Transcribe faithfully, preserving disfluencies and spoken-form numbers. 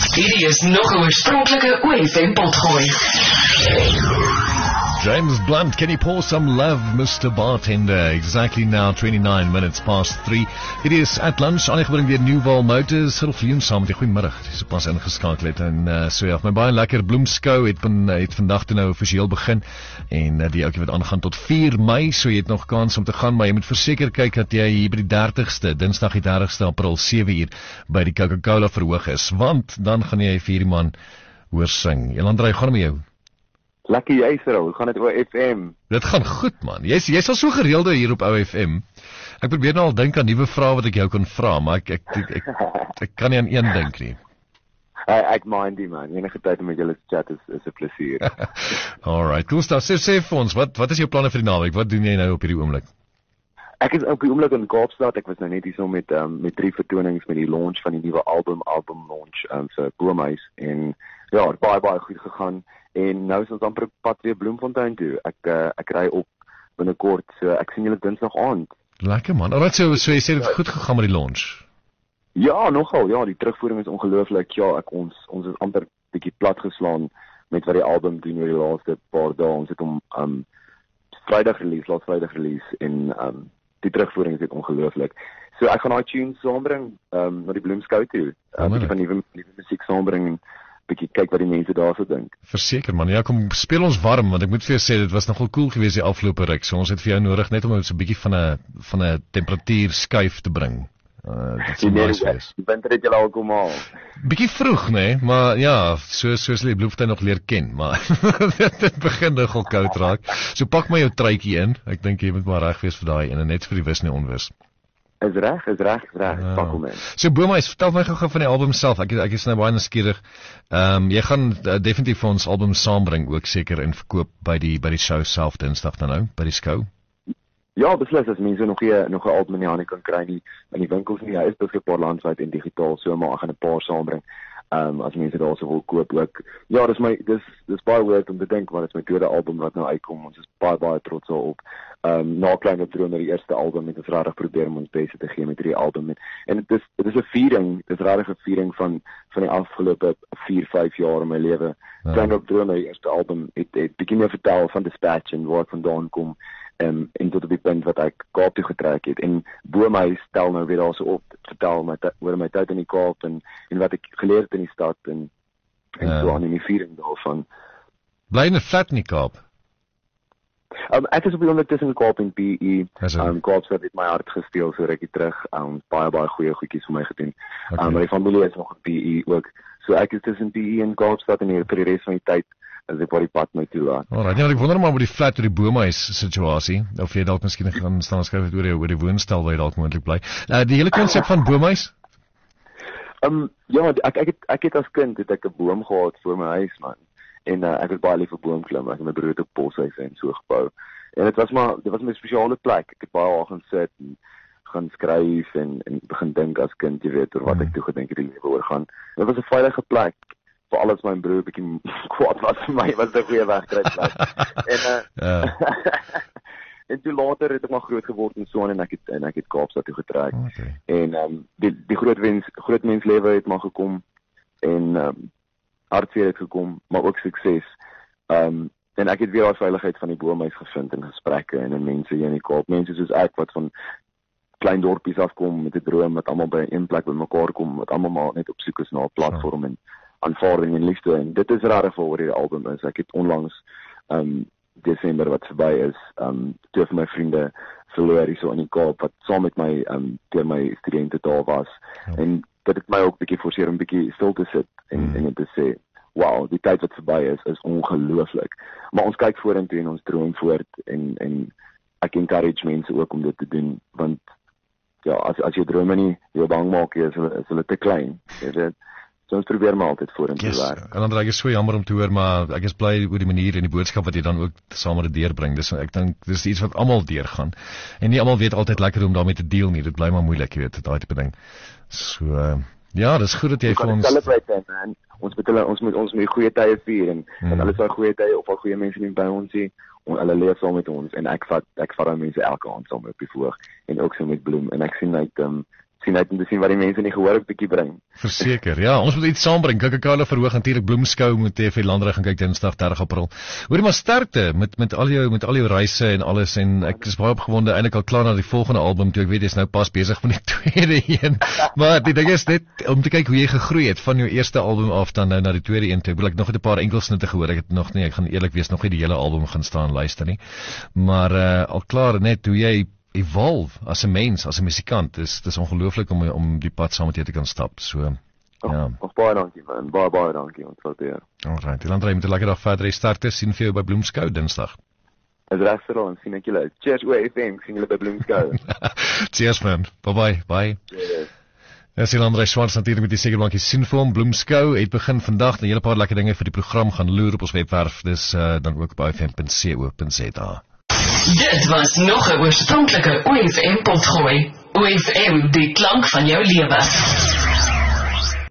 Hierdie is nog 'n oorspronklike O F M potgooi. James Blunt, can you pour some love, Mister Bartender? Exactly now, twenty-nine minutes past three. It is at lunch, aangebring deur Newval Motors. Hulle vlieg saam met die goeiemiddag. Dis so pas ingeskakel het en uh, so ja, my baie lekker bloemskou het ben, het vandag toe nou offisieel begin en uh, die ouetjie wat aangaan tot vier Mei, so jy het nog kans om te gaan, maar jy moet verseker kyk dat jy hier by die dertigste, Dinsdag die dertigste April sewe uur by die Coca-Cola verhoog is, want dan gaan jy vir die man hoor sing. Jelandrey, gaan met jou? Lekker jy, Cyril, hoe gaan dit O F M? Dit gaan goed, man. Jy jy sal so gereelde hier op O F M. Ek probeer nou al dink aan nuwe vrae wat ek jou kan vra, maar ek ek ek, ek, ek, ek kan nie aan een dink nie. Ek, ek mind die man. Enige tyd om met julle te chat is is 'n plesier. Alright, cool stuff. Sê sê vir ons, wat wat is jou planne vir die naweek? Wat doen jy nou op hierdie oomblik? Ek is op die oomblik in Kaapstad. Ek was nou net hier so met um, met drie vertonings met die launch van die nuwe album, album launch um, vir Boomhuis en ja, het baie baie goed gegaan. En nou is ons amper op pad weer Bloemfontein toe. Ek uh, ek ry op binnekort, so ek sien julle Dinsdag aand. Lekker man. Alright, so so jy sê dit goed gegaan met die launch. Ja, nogal. Ja, die terugvoering is ongelooflik. Ja, ek ons ons is amper bietjie plat geslaan met wat die album doen oor die laaste paar dae. Ons het hom um Vrydag release, laat Vrydag release en um die terugvoering is net ongelooflik. So ek gaan daai tunes saambring um na die Bloemskou toe. 'n uh, bietjie van nuwe nuwe musiek saambring en bietjie kyk wat die mense daarso dink. Verseker man, ja, kom speel ons warm, want ek moet vir jou sê dit was nogal cool geweest die afgelope ruk. So ons het vir jou nodig net om ons 'n bietjie van 'n van 'n temperatuur skuif te bring. Uh, dit sou nice wees. Die winter het julle al kom al. Bietjie vroeg, nê, nee? Maar ja, so soos jy Bloemfontein nog leer ken, maar dit begin nogal koud raak. So pak maar jou truitjie in. Ek dink jy moet maar reg wees vir daai en net vir die wis nie onwis. Is reg, is reg, is reg. Ja. Pak hom in. So Boomhuis, vertel my gou-gou van die album self. Ek ek is nou baie nuuskierig. Ehm um, jy gaan uh, definitief vir ons album saambring ook seker en verkoop by die by die show self Dinsdag dan nou by die skou. Ja, beslis, as mense nog nie nog 'n album in die hande kan kry nie in die winkels nie. Hy is beskikbaar landwyd en digitaal, so maar ek gaan 'n paar saambring. Ehm um, as mense daarso wil koop ook. Ja, dis my dis dis baie weird om te dink, want dit is my tweede album wat nou uitkom. Ons is baie baie trots daarop. Ehm um, na Klein op Droom, die eerste album het ons regtig probeer om ons bes te gee met hierdie album en en dit is dit is 'n viering, dit is regtig 'n viering van van die afgelope vier, vyf jaar in my lewe. Ja. Klein op Droom, die eerste album het het begin me vertel van Dispatch en waar ek vandaan kom. Um, en tot op die punt wat ek Kaap toe getrek het en Boomhuis stel nou weer daarso op, vertel my oor my tyd in die Kaap en en wat ek geleer het in die stad en en ja. so aan die viering daarvan. Bly in 'n flat in die Kaap. Um, ek is op die oomblik tussen Kaap en P E. Um, Kaapstad het my hart gesteel so rukkie terug. Um, baie baie goeie goedjies vir my gedoen. Okay. Um, maar die familie is nog in P E ook. So ek is tussen P E en Kaapstad en hier vir die res van die tyd as ek waar die pad my toe laat. Alright, ja, ek wonder maar oor die flat oor die Boomhuis situasie, of jy dalk miskien gaan staan skryf oor die oor die woonstel waar jy dalk moontlik bly. Uh, die hele konsep van Boomhuis? Um, ja, ek ek het ek het as kind het ek 'n boom gehad voor my huis man. En uh, ek was baie lief vir boomklim. Ek het my broer het 'n boshuis en so gebou. En dit was maar dit was 'n spesiale plek. Ek het baie daar gaan sit en gaan skryf en en begin dink as kind, jy weet, oor wat hmm. ek toe gedink het die lewe oor gaan. Dit was 'n veilige plek. Vir alles my broer bietjie kwaad was vir my, was 'n goeie wegkruipplek. en uh, ja. en toe later het ek maar groot geword en so aan en ek het en ek het Kaapstad toe getrek. Okay. En ehm um, die die groot wens groot mens lewe het maar gekom en ehm um, hartseer het gekom, maar ook sukses. Ehm um, en ek het weer daai veiligheid van die Boomhuis gevind in gesprekke en in mense hier in die Kaap, mense soos ek wat van klein dorpies afkom met 'n droom wat almal by een plek bymekaar kom, wat almal maar net op soek is na 'n platform en aanvaarding en liefde en dit is regtig waar hierdie album is. Ek het onlangs um Desember wat verby is, um twee van my vriende verloor hier so in die Kaap wat saam met my um deur my studente daar was. Ja. En dit het my ook 'n bietjie forceer om 'n bietjie stil te sit en mm. en te sê, wow, die tyd wat verby is is ongelooflik. Maar ons kyk vorentoe en ons droom voort en en ek encourage mense ook om dit te doen want ja, as as jou drome nie jou bang maak nie, is hulle is hulle te klein. Jy weet. So ons probeer maar altyd vorentoe yes. werk. En dan raak ek so jammer om te hoor, maar ek is bly oor die manier en die boodskap wat jy dan ook saam met dit deurbring. Dis ek dink dis iets wat almal deurgaan. En nie almal weet altyd lekker om daarmee te deel nie. Dit bly maar moeilik, jy weet, daai tipe ding. So uh, ja, dis goed dat jy vir ons celebrate man. Ons moet hulle ons moet ons met goeie tye vier en hmm. en alles daai goeie tye of al goeie mense nie by ons sien. Hulle leef saam met ons en ek vat ek vat daai mense elke aand saam op die voorg en ook so met Bloem en ek sien uit um sien uit om te sien wat die mense nie gehoor het bietjie bring. Verseker, ja, ons moet iets saambring. Coca-Cola verhoog natuurlik Bloemskou moet T V Landry gaan kyk Dinsdag dertig April. Hoorie maar sterkte met met al jou met al jou reise en alles en ek is baie opgewonde eintlik al klaar na die volgende album toe ek weet jy's nou pas besig met die tweede een. Maar die ding is net om te kyk hoe jy gegroei het van jou eerste album af dan nou na die tweede een toe. Ek wil ek nog net 'n paar enkelsnitte gehoor. Ek het nog nie, ek gaan eerlik wees, nog nie die hele album gaan staan luister nie. Maar uh, al klaar net hoe jy evolve as 'n mens, as 'n musikant. Dis dis ongelooflik om om die pad saam met jou te kan stap. So ja. Oh, oh, baie dankie man. Baie baie dankie ons waardeer. Alright, Landry met 'n lekker dag verder. Sterkte sien vir jou by Bloemskou Dinsdag. As restaurant sien ek julle. Cheers O F M sien julle by Bloemskou. Cheers man. Bye bye. Bye. Cheers. Dis Landry Swarts natuurlik met die sekerbankie Sinfoam Bloemskou het begin vandag 'n hele paar lekker dinge vir die program gaan loer op ons webwerf. Dis uh, dan ook by o f m punt co punt z a. Dit was nog 'n oorspronklike O F M potgooi. O F M, die klank van jou lewe.